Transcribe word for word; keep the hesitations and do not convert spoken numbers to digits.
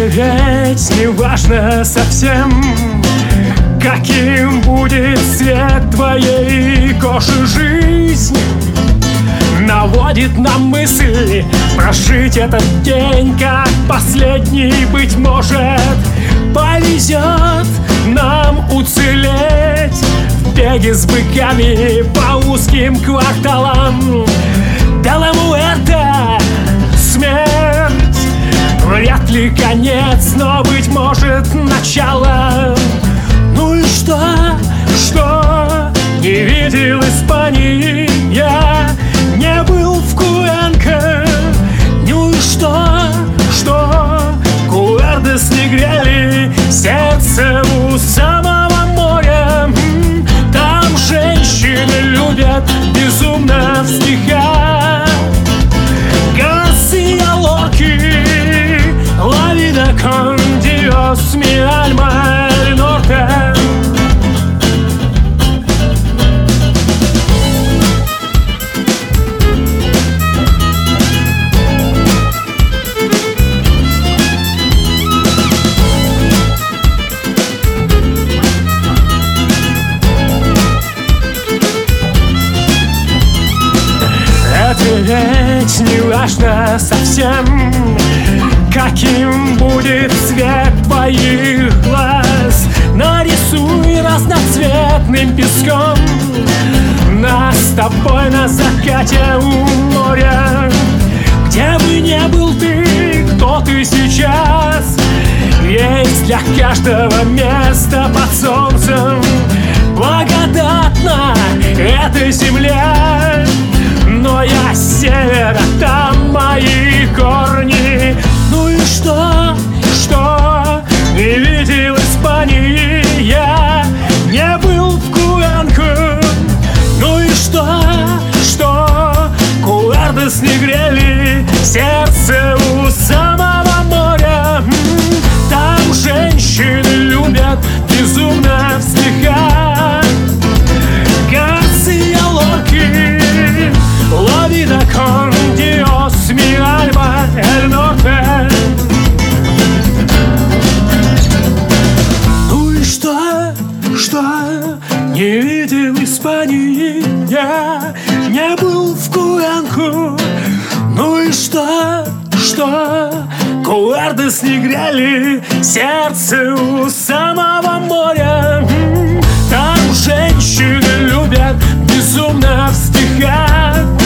Теперь не важно совсем, каким будет цвет твоей кожи. Жизнь наводит на мысль прожить этот день как последний. Быть может, повезет нам уцелеть в беге с быками по узким кварталам. Деламуэрте — смерть, вряд ли конец, но, быть может, начало. Ну и что, что не видел Испании я, не был в Куэнко. Ну и что, что Куэрдес не грели сердце у самого моря. Там женщины любят безумно в стихах. Гарсия Лорки, la vida con Dios, mi alma el norte. Ведь не важно совсем, каким будет цвет твоих глаз. Нарисуй разноцветным песком нас с тобой на закате у моря. Где бы ни был ты, кто ты сейчас, есть для каждого место под солнцем. Благодатна эта земля, но я с севера, там мои корни. Ну и что, что не видел Испании я, не был в Куэнко. Ну и что, что Куэрдес не грели сердце у самого моря. Там женщины любят безумно в стихах. Гарсия Лорки, la vida con Dios, mi alma el norte. Ну и что, что не видел Испании я, не был в Куэнко. Ну и что, что Куэрдес не грели сердце у самого моря. Там женщины любят безумно в стихах.